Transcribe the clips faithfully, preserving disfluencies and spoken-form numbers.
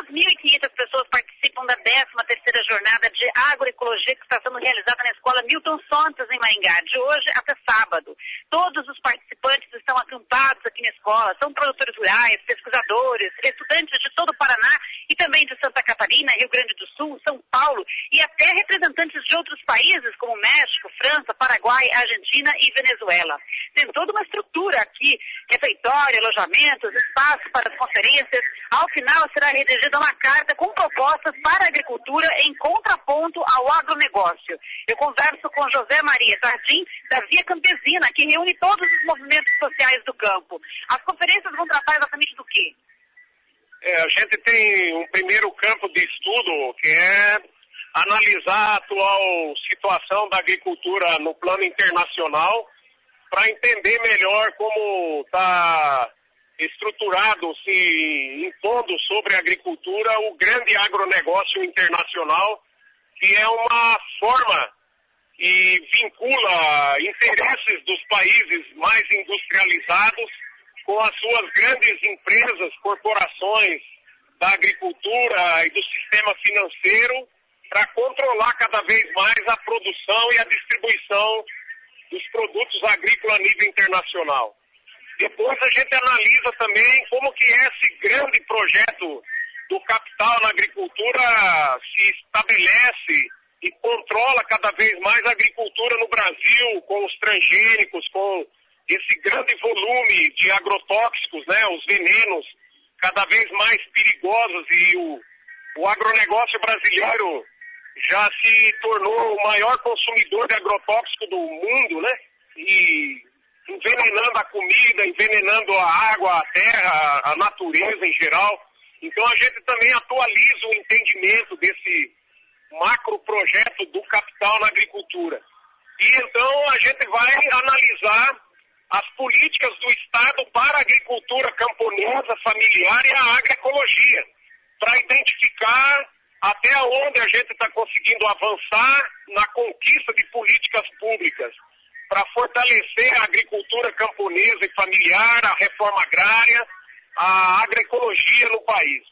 duas mil e quinhentas pessoas participam da décima terceira jornada de agroecologia que está sendo realizada na Escola Milton Santos, em Maringá, de hoje até sábado. Todos os participantes estão acampados aqui na escola, são produtores rurais, pesquisadores, estudantes de todo o Paraná e também de Santa Catarina, Rio Grande do Sul, São Paulo e até representantes de outros países como México, França, Paraguai, Argentina e Venezuela. Tem toda uma estrutura aqui, refeitório, alojamentos, espaço para as conferências. Ao final será redigida uma carta com propostas para a agricultura em contraponto ao agronegócio. Eu converso com José Maria Tardim, da Via Campesina, que reúne todos os movimentos sociais do campo. As conferências vão tratar exatamente do quê? É, a gente tem um primeiro campo de estudo, que é analisar a atual situação da agricultura no plano internacional, para entender melhor como está estruturado, se impondo sobre a agricultura, o grande agronegócio internacional, que é uma forma que vincula interesses dos países mais industrializados com as suas grandes empresas, corporações da agricultura e do sistema financeiro, para controlar cada vez mais a produção e a distribuição dos produtos agrícolas a nível internacional. Depois a gente analisa também como que esse grande projeto do capital na agricultura se estabelece e controla cada vez mais a agricultura no Brasil, com os transgênicos, com esse grande volume de agrotóxicos, né, os venenos cada vez mais perigosos, e o, o agronegócio brasileiro já se tornou o maior consumidor de agrotóxico do mundo, né? E envenenando a comida, envenenando a água, a terra, a natureza em geral. Então a gente também atualiza o entendimento desse macro projeto do capital na agricultura. E então a gente vai analisar as políticas do Estado para a agricultura camponesa, familiar e a agroecologia, para identificar até onde a gente está conseguindo avançar na conquista de políticas públicas para fortalecer a agricultura camponesa e familiar, a reforma agrária, a agroecologia no país.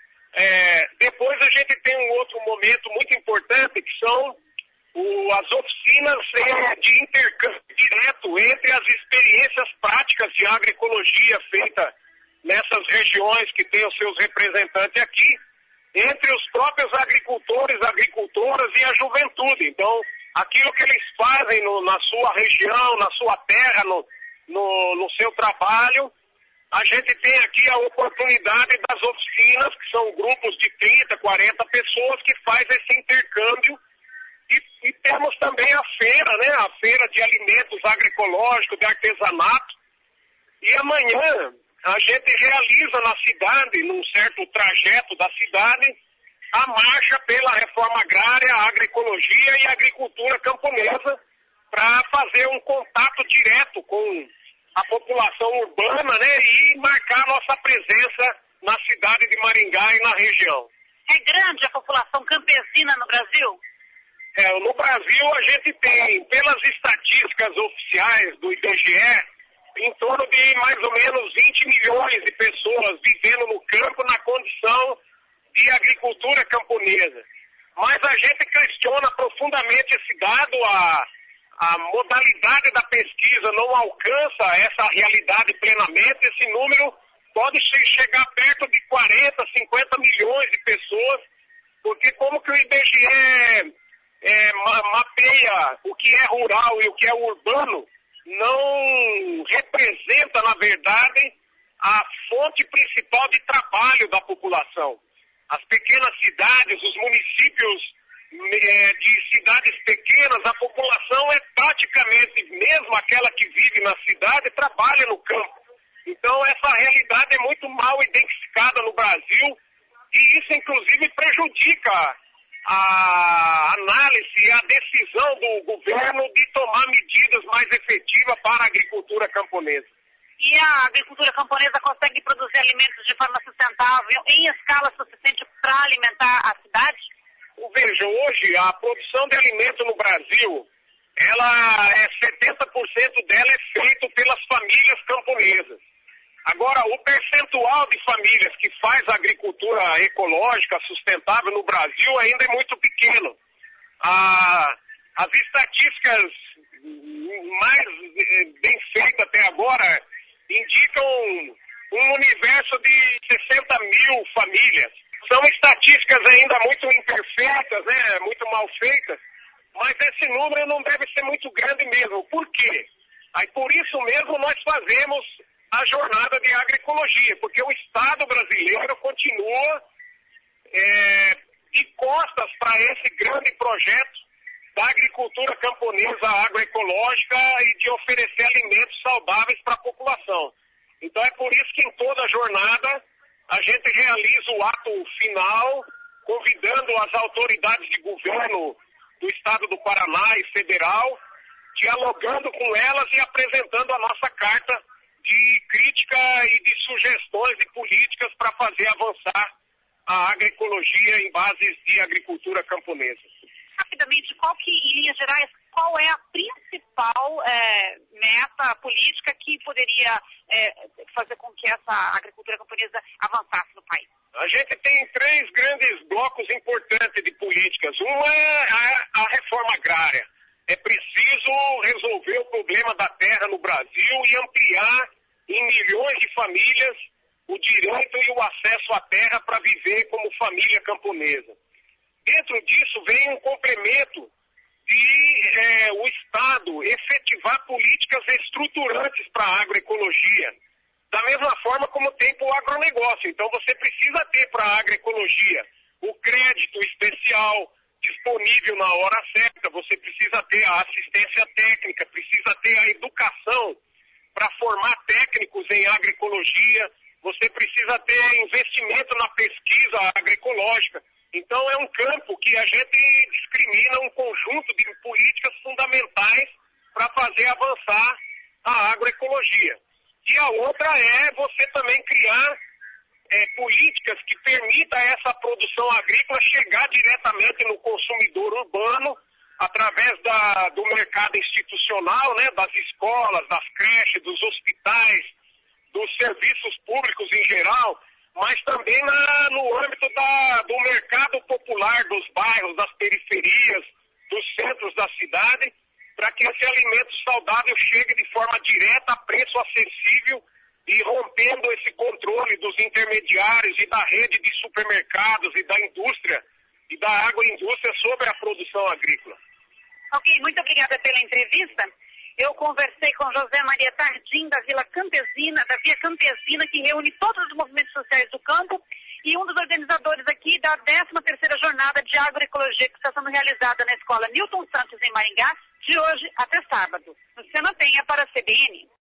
É, depois a gente tem um outro momento muito importante, que são o, as oficinas é, de intercâmbio direto entre as experiências práticas de agroecologia feitas nessas regiões que têm os seus representantes aqui, entre os próprios agricultores, agricultoras e a juventude. Então, aquilo que eles fazem no, na sua região, na sua terra, no, no, no seu trabalho, a gente tem aqui a oportunidade das oficinas, que são grupos de trinta, quarenta pessoas que fazem esse intercâmbio. E, e temos também a feira, né? A feira de alimentos agroecológicos, de artesanato. E amanhã a gente realiza na cidade, num certo trajeto da cidade, a marcha pela reforma agrária, a agroecologia e a agricultura camponesa, para fazer um contato direto com a população urbana, né, e marcar nossa presença na cidade de Maringá e na região. É grande a população campesina no Brasil? É, no Brasil a gente tem, pelas estatísticas oficiais do I B G E, em torno de mais ou menos vinte milhões de pessoas vivendo no campo na condição de agricultura camponesa. Mas a gente questiona profundamente esse dado, a, a modalidade da pesquisa não alcança essa realidade plenamente. Esse número pode chegar perto de quarenta, cinquenta milhões de pessoas, porque como que o I B G E é, mapeia o que é rural e o que é urbano, não representa, na verdade, a fonte principal de trabalho da população. As pequenas cidades, os municípios é, de cidades pequenas, a população é praticamente, mesmo aquela que vive na cidade, trabalha no campo. Então essa realidade é muito mal identificada no Brasil e isso inclusive prejudica a análise e a decisão do governo de tomar medidas mais efetivas para a agricultura camponesa. E a agricultura camponesa consegue produzir alimentos de forma sustentável em escala suficiente para alimentar a cidade? Veja, hoje a produção de alimento no Brasil, ela é setenta por cento dela é feita pelas famílias camponesas. Agora, o percentual de famílias que faz agricultura ecológica sustentável no Brasil ainda é muito pequeno. Ah, as estatísticas mais bem feitas até agora indicam um universo de sessenta mil famílias. São estatísticas ainda muito imperfeitas, né, muito mal feitas, mas esse número não deve ser muito grande mesmo. Por quê? Aí, por isso mesmo nós fazemos a jornada de agroecologia, porque o Estado brasileiro continua é, de costas para esse grande projeto da agricultura camponesa agroecológica e de oferecer alimentos saudáveis para a população. Então é por isso que em toda a jornada a gente realiza o ato final, convidando as autoridades de governo do Estado do Paraná e federal, dialogando com elas e apresentando a nossa carta de crítica e de sugestões de políticas para fazer avançar a agroecologia em bases de agricultura camponesa. Rapidamente, qual que, em linhas gerais, qual é a principal é, meta política que poderia é, fazer com que essa agricultura camponesa avançasse no país? A gente tem três grandes blocos importantes de políticas. Uma é a, a reforma agrária. É preciso resolver o problema da terra no Brasil e ampliar em milhões de famílias o direito e o acesso à terra para viver como família camponesa. Dentro disso vem um complemento de é, o Estado efetivar políticas estruturantes para a agroecologia, da mesma forma como tem para o agronegócio. Então você precisa ter para a agroecologia o crédito especial disponível na hora certa, você precisa ter a assistência técnica, precisa ter a educação para formar técnicos em agroecologia, você precisa ter investimento na pesquisa agroecológica. Então é um campo que a gente discrimina um conjunto de políticas fundamentais para fazer avançar a agroecologia. E a outra é você também criar é, políticas que permitam essa produção agrícola chegar diretamente no consumidor urbano através da, do mercado institucional, né, das escolas, das creches, dos hospitais, dos serviços públicos em geral, mas também na, no âmbito da, do mercado popular, dos bairros, das periferias, dos centros da cidade, para que esse alimento saudável chegue de forma direta a preço acessível e rompendo esse controle dos intermediários e da rede de supermercados e da indústria e da agroindústria sobre a produção agrícola. Ok, muito obrigada pela entrevista. Eu conversei com José Maria Tardim, da Vila Campesina, da Via Campesina, que reúne todos os movimentos sociais do campo e um dos organizadores aqui da décima terceira Jornada de Agroecologia que está sendo realizada na Escola Milton Santos, em Maringá, de hoje até sábado. Luciana Penha, para a C B N.